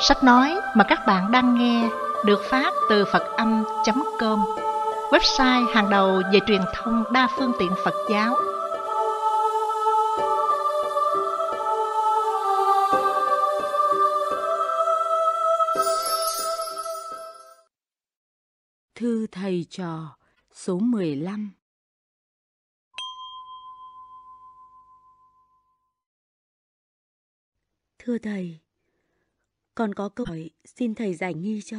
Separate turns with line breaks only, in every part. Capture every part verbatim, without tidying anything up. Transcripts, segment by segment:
Sách nói mà các bạn đang nghe được phát từ Phật Âm chấm com, website hàng đầu về truyền thông đa phương tiện Phật giáo.
Thư thầy trò số mười lăm. Thưa thầy, con có câu hỏi xin thầy giải nghi cho.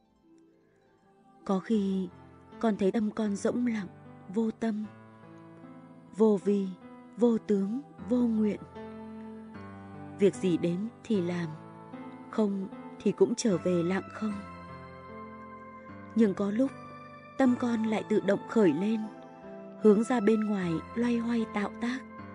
Có khi con thấy tâm con rỗng lặng, vô tâm, vô vi, vô tướng, vô nguyện. Việc gì đến thì làm, không thì cũng trở về lặng không. Nhưng có lúc tâm con lại tự động khởi lên, hướng ra bên ngoài loay hoay tạo tác.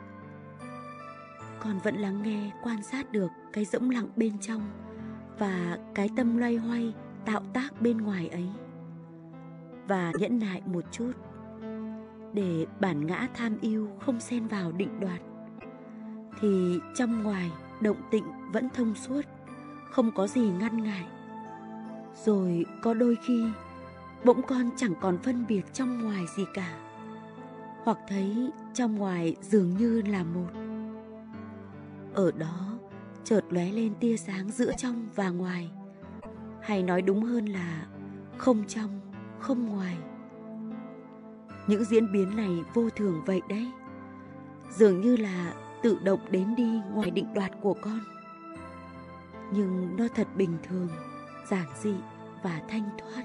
Con vẫn lắng nghe, quan sát được cái rỗng lặng bên trong và cái tâm loay hoay tạo tác bên ngoài ấy. Và nhẫn nại một chút, để bản ngã tham yêu không xen vào định đoạt, thì trong ngoài động tịnh vẫn thông suốt, không có gì ngăn ngại. Rồi có đôi khi bỗng con chẳng còn phân biệt trong ngoài gì cả, hoặc thấy trong ngoài dường như là một. Ở đó chợt lóe lên tia sáng giữa trong và ngoài, hay nói đúng hơn là không trong, không ngoài. Những diễn biến này vô thường vậy đấy, dường như là tự động đến đi ngoài định đoạt của con. Nhưng nó thật bình thường, giản dị và thanh thoát.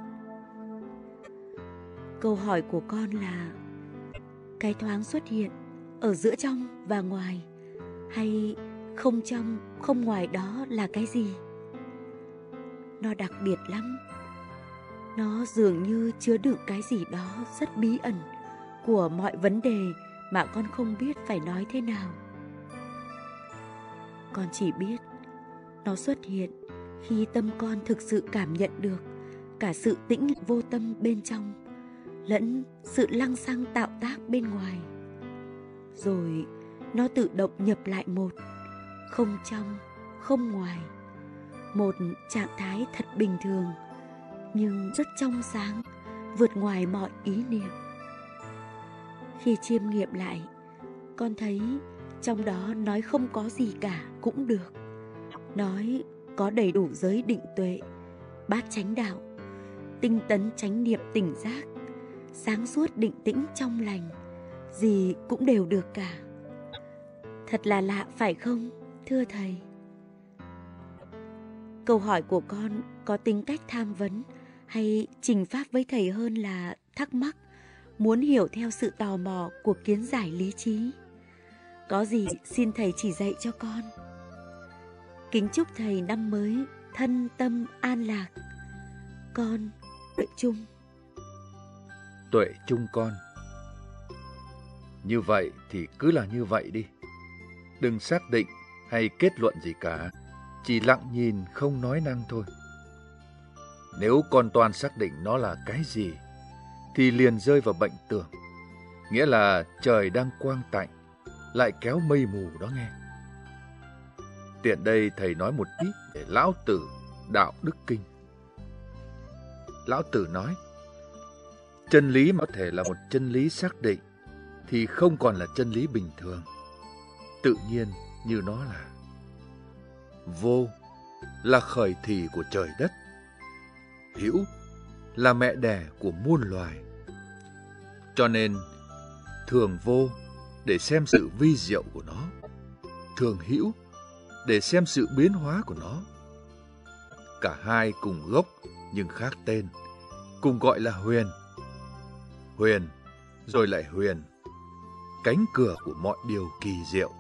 Câu hỏi của con là cái thoáng xuất hiện ở giữa trong và ngoài, hay không trong, không ngoài đó là cái gì? Nó đặc biệt lắm. Nó dường như chứa đựng cái gì đó rất bí ẩn của mọi vấn đề mà con không biết phải nói thế nào. Con chỉ biết nó xuất hiện khi tâm con thực sự cảm nhận được cả sự tĩnh vô tâm bên trong lẫn sự lăng xăng tạo tác bên ngoài. Rồi nó tự động nhập lại một, không trong, không ngoài, một trạng thái thật bình thường, nhưng rất trong sáng, vượt ngoài mọi ý niệm. Khi chiêm nghiệm lại, con thấy trong đó nói không có gì cả cũng được, nói có đầy đủ giới định tuệ, bát chánh đạo, tinh tấn chánh niệm tỉnh giác, sáng suốt định tĩnh trong lành, gì cũng đều được cả. Thật là lạ phải không, thưa thầy? Câu hỏi của con có tính cách tham vấn hay trình pháp với thầy hơn là thắc mắc, muốn hiểu theo sự tò mò của kiến giải lý trí? Có gì xin thầy chỉ dạy cho con. Kính chúc thầy năm mới thân tâm an lạc. Con Tuệ Trung.
Tuệ Trung con. Như vậy thì cứ là như vậy đi. Đừng xác định hay kết luận gì cả, chỉ lặng nhìn không nói năng thôi. Nếu con toàn xác định nó là cái gì, thì liền rơi vào bệnh tưởng, nghĩa là trời đang quang tạnh, lại kéo mây mù đó nghe. Tiện đây thầy nói một ít về Lão Tử Đạo Đức Kinh. Lão Tử nói, chân lý mà có thể là một chân lý xác định, thì không còn là chân lý bình thường, tự nhiên như nó là. Vô là khởi thủy của trời đất, hữu là mẹ đẻ của muôn loài. Cho nên thường vô để xem sự vi diệu của nó, thường hữu để xem sự biến hóa của nó. Cả hai cùng gốc nhưng khác tên, cùng gọi là huyền. Huyền rồi lại huyền, cánh cửa của mọi điều kỳ diệu.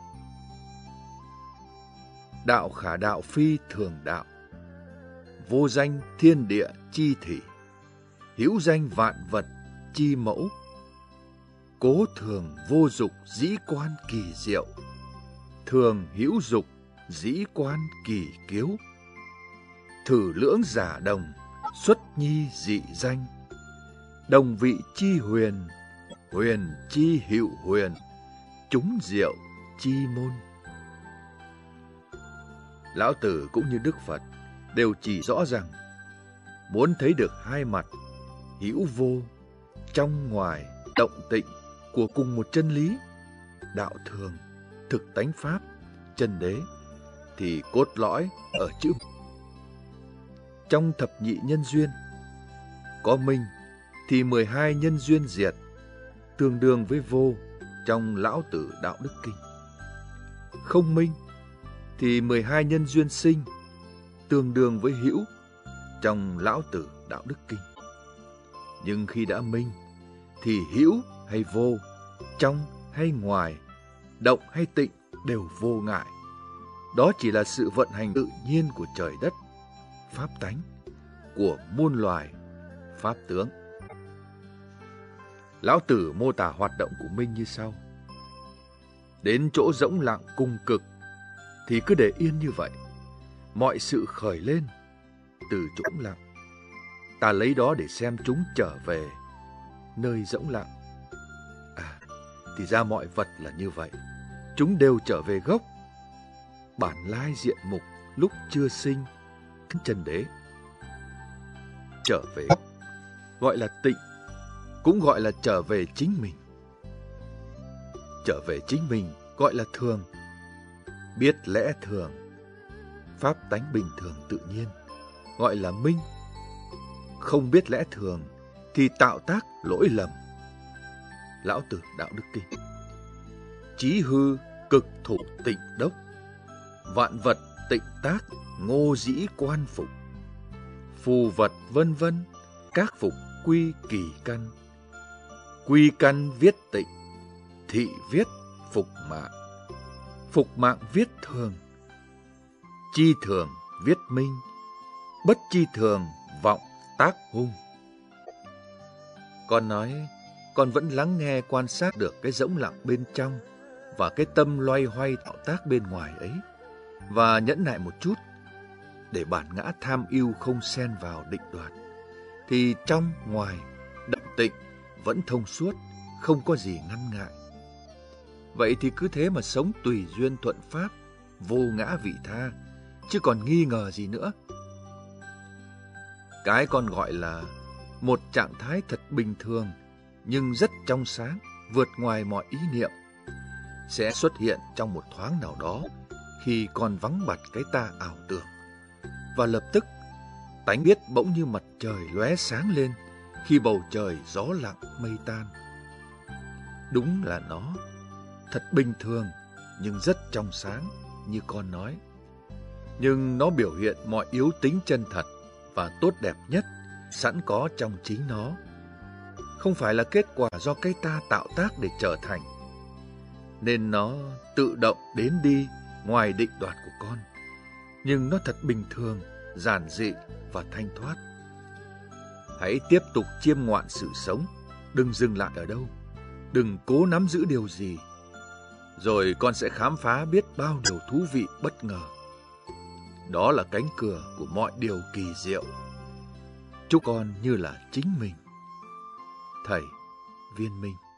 Đạo khả đạo phi thường đạo, vô danh thiên địa chi thị, hữu danh vạn vật chi mẫu. Cố thường vô dục dĩ quan kỳ diệu, thường hữu dục dĩ quan kỳ kiếu. Thử lưỡng giả đồng, xuất nhi dị danh, đồng vị chi huyền, huyền chi hữu huyền, chúng diệu chi môn. Lão Tử cũng như Đức Phật đều chỉ rõ rằng muốn thấy được hai mặt hữu vô, trong ngoài, động tịnh của cùng một chân lý, đạo thường, thực tánh pháp, chân đế, thì cốt lõi ở chữ. Trong thập nhị nhân duyên, có minh thì mười hai nhân duyên diệt, tương đương với vô trong Lão Tử Đạo Đức Kinh. Không minh thì mười hai nhân duyên sinh, tương đương với hữu trong Lão Tử Đạo Đức Kinh. Nhưng khi đã minh thì hữu hay vô, trong hay ngoài, động hay tịnh đều vô ngại. Đó chỉ là sự vận hành tự nhiên của trời đất, pháp tánh, của muôn loài, pháp tướng. Lão Tử mô tả hoạt động của minh như sau. Đến chỗ rỗng lặng cùng cực thì cứ để yên như vậy, mọi sự khởi lên từ chỗ lặng. Ta lấy đó để xem chúng trở về nơi rỗng lặng. À, thì ra mọi vật là như vậy, chúng đều trở về gốc, bản lai diện mục lúc chưa sinh, chân đế. Trở về gọi là tịnh, cũng gọi là trở về chính mình. Trở về chính mình gọi là thường, biết lẽ thường, pháp tánh bình thường tự nhiên, gọi là minh. Không biết lẽ thường thì tạo tác lỗi lầm. Lão Tử Đạo Đức Kinh. Chí hư cực thủ tịnh đốc, vạn vật tịnh tác ngô dĩ quan phục. Phù vật vân vân, các phục quy kỳ căn. Quy căn viết tịnh, thị viết phục mạng. Phục mạng viết thường, chi thường viết minh. Bất chi thường vọng tác hung. Con nói, con vẫn lắng nghe quan sát được cái rỗng lặng bên trong và cái tâm loay hoay tạo tác bên ngoài ấy, và nhẫn nại một chút để bản ngã tham ưu không xen vào định đoạt, thì trong ngoài động tịnh vẫn thông suốt, không có gì ngăn ngại. Vậy thì cứ thế mà sống tùy duyên thuận pháp, vô ngã vị tha, chứ còn nghi ngờ gì nữa. Cái con gọi là một trạng thái thật bình thường, nhưng rất trong sáng, vượt ngoài mọi ý niệm, sẽ xuất hiện trong một thoáng nào đó khi con vắng bặt cái ta ảo tưởng. Và lập tức, tánh biết bỗng như mặt trời lóe sáng lên khi bầu trời gió lặng mây tan. Đúng là nó, thật bình thường, nhưng rất trong sáng, như con nói. Nhưng nó biểu hiện mọi yếu tính chân thật và tốt đẹp nhất sẵn có trong chính nó. Không phải là kết quả do cái ta tạo tác để trở thành. Nên nó tự động đến đi ngoài định đoạt của con. Nhưng nó thật bình thường, giản dị và thanh thoát. Hãy tiếp tục chiêm ngoạn sự sống, đừng dừng lại ở đâu, đừng cố nắm giữ điều gì. Rồi con sẽ khám phá biết bao điều thú vị bất ngờ. Đó là cánh cửa của mọi điều kỳ diệu. Chúc con như là chính mình. Thầy Viên Minh.